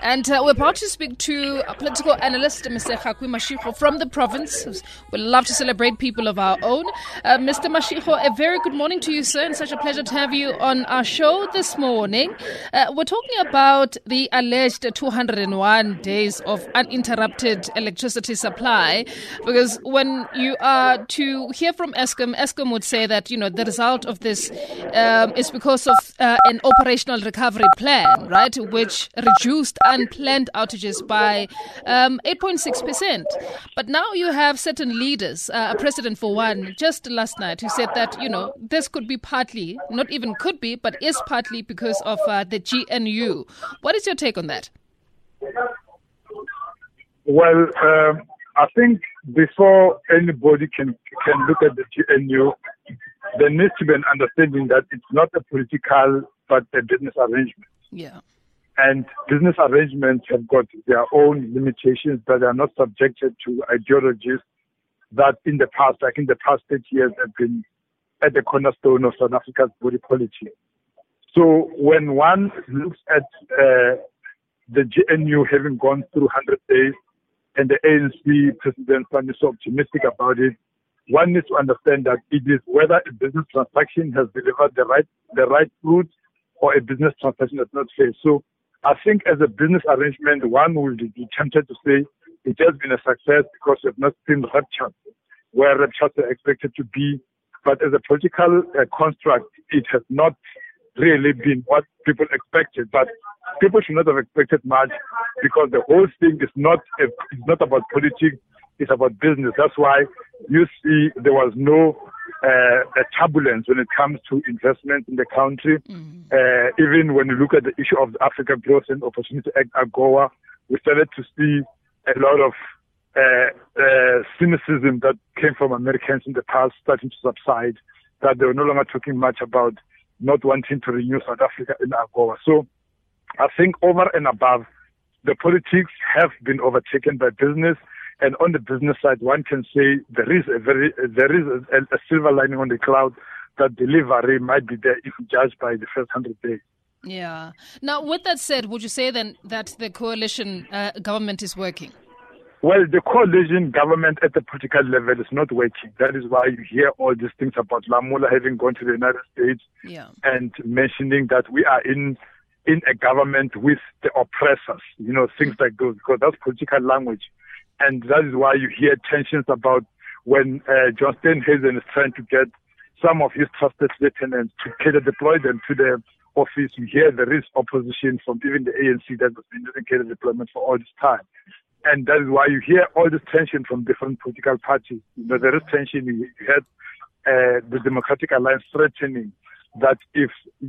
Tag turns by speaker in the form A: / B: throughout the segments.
A: And we're about to speak to a political analyst, Mr. Kgakui Mashego from the province. We'd love to celebrate people of our own. Mr. Mashego, a very good morning to you, sir, and such a pleasure to have you on our show this morning. We're talking about the alleged 201 days of uninterrupted electricity supply, because when you are to hear from Eskom would say that, the result of this is because of an operational recovery plan, right, which reduced unplanned outages by 8.6%. But now you have certain leaders, a president for one, just last night, who said that, this could be partly, not even could be, but is partly because of the GNU. What is your take on that?
B: Well, I think before anybody can look at the GNU, there needs to be an understanding that it's not a political but a business arrangement.
A: Yeah.
B: And business arrangements have got their own limitations that are not subjected to ideologies that in the past 30 years, have been at the cornerstone of South Africa's body policy. So when one looks at the GNU having gone through 100 days and the ANC president is so optimistic about it, one needs to understand that it is whether a business transaction has delivered the right fruit or a business transaction that's not fair. So I think as a business arrangement, one will be tempted to say it has been a success because we have not seen raptures where raptures are expected to be. But as a political construct, it has not really been what people expected. But people should not have expected much because the whole thing is not about politics. It's about business. That's why you see there was no turbulence when it comes to investment in the country. Even when you look at the issue of the Africa Growth and Opportunity Act, AGOA, we started to see a lot of cynicism that came from Americans in the past starting to subside, that they were no longer talking much about not wanting to renew South Africa in AGOA. So I think over and above, the politics have been overtaken by business. And on the business side, one can say there is a silver lining on the cloud that delivery might be there if judged by the first 100 days.
A: Yeah. Now, with that said, would you say then that the coalition government is working?
B: Well, the coalition government at the political level is not working. That is why you hear all these things about Lamula having gone to the United States and mentioning that we are in a government with the oppressors, things like those, because that's political language. And that is why you hear tensions about when John Steenhuisen is trying to get some of his trusted lieutenants to deploy them to the office. You hear there is opposition from even the ANC that has been doing cadet deployment for all this time. And that is why you hear all this tension from different political parties. There is tension. You had the Democratic Alliance threatening that if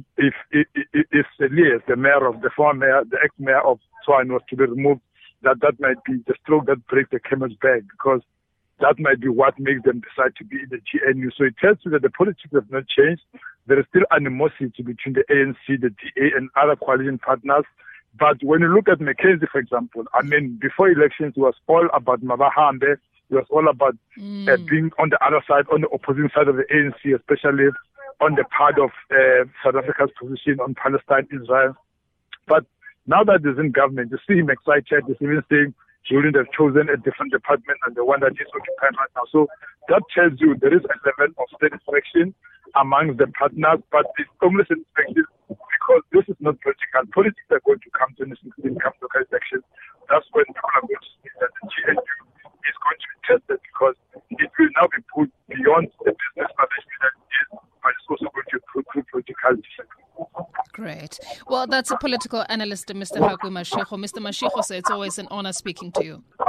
B: Elias, the former mayor, the ex-mayor of Tshwane, was to be removed, that might be the stroke that breaks the camel's back, because that might be what makes them decide to be in the GNU. So it tells you that the politics have not changed. There is still animosity between the ANC, the DA, and other coalition partners. But when you look at McKenzie, for example, before elections, it was all about Mabahambe. It was all about being on the other side, on the opposing side of the ANC, especially on the part of South Africa's position on Palestine, Israel. But now that he's in government, you see him excited. He's even saying he wouldn't have chosen a different department than the one that he's occupying right now. So that tells you there is a level of satisfaction among the partners, but it's only satisfaction because this is not political. Politics are going to come to the 16 local elections. That's when people are going to see that the GNU is going to be tested, because it will now be put beyond the business arrangement that it is, but it's also going to put political discipline.
A: Great. Well, that's a political analyst, Mr. Kgakui Mashego. Mr. Mashego, so it's always an honor speaking to you.